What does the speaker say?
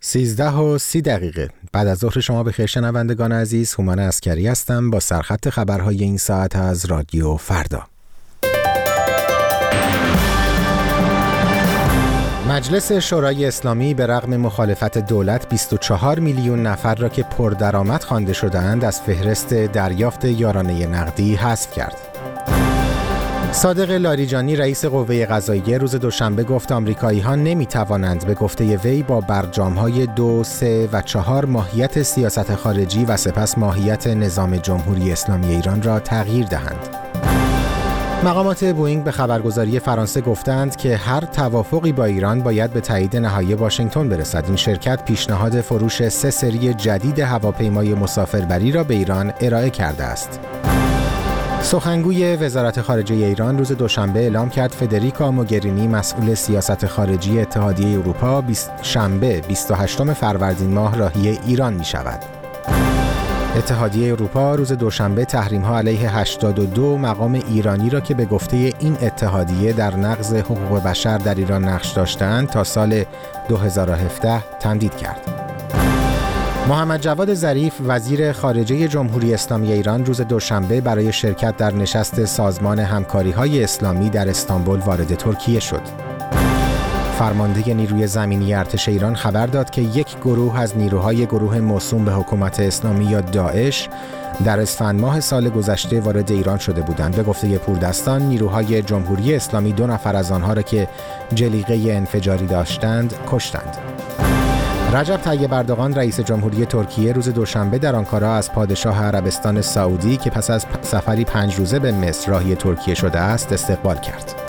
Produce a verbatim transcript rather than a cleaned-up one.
سیزده و سی دقیقه بعد از ظهر شما بخیر شنوندگان عزیز. هومان عسکری هستم با سرخط خبرهای این ساعت از رادیو فردا. مجلس شورای اسلامی به رغم مخالفت دولت بیست و چهار میلیون نفر را که پردرآمد خوانده شده‌اند از فهرست دریافت یارانه نقدی حذف کرد. صادق لاریجانی رئیس قوه قضاییه روز دوشنبه گفت آمریکایی‌ها نمی‌توانند به گفته وی با برجام‌های دو، سه و چهار ماهیت سیاست خارجی و سپس ماهیت نظام جمهوری اسلامی ایران را تغییر دهند. مقامات بوئینگ به خبرگزاری فرانسه گفتند که هر توافقی با ایران باید به تایید نهایی واشنگتن برسد. این شرکت پیشنهاد فروش سه سری جدید هواپیمای مسافربری را به ایران ارائه کرده است. سخنگوی وزارت خارجه ایران روز دوشنبه اعلام کرد فدریکا موگرینی مسئول سیاست خارجی اتحادیه اروپا شنبه بیست و هشتم فروردین ماه راهی ایران می شود. اتحادیه اروپا روز دوشنبه تحریم‌ها علیه هشتاد و دو مقام ایرانی را که به گفته این اتحادیه در نقض حقوق بشر در ایران نقش داشتند تا سال دو هزار و هفده تمدید کرد. محمد جواد ظریف وزیر خارجه جمهوری اسلامی ایران روز دوشنبه برای شرکت در نشست سازمان همکاری‌های اسلامی در استانبول وارد ترکیه شد. فرمانده نیروی زمینی ارتش ایران خبر داد که یک گروه از نیروهای گروه موسوم به حکومت اسلامی یا داعش در اسفند ماه سال گذشته وارد ایران شده بودند. به گفته پوردستان نیروهای جمهوری اسلامی دو نفر از آنها را که جلیقه انفجاری داشتند کشتند. رجب طیب اردوغان رئیس جمهوری ترکیه روز دوشنبه در آنکارا از پادشاه عربستان سعودی که پس از سفری پنج روزه به مصر راهی ترکیه شده است استقبال کرد.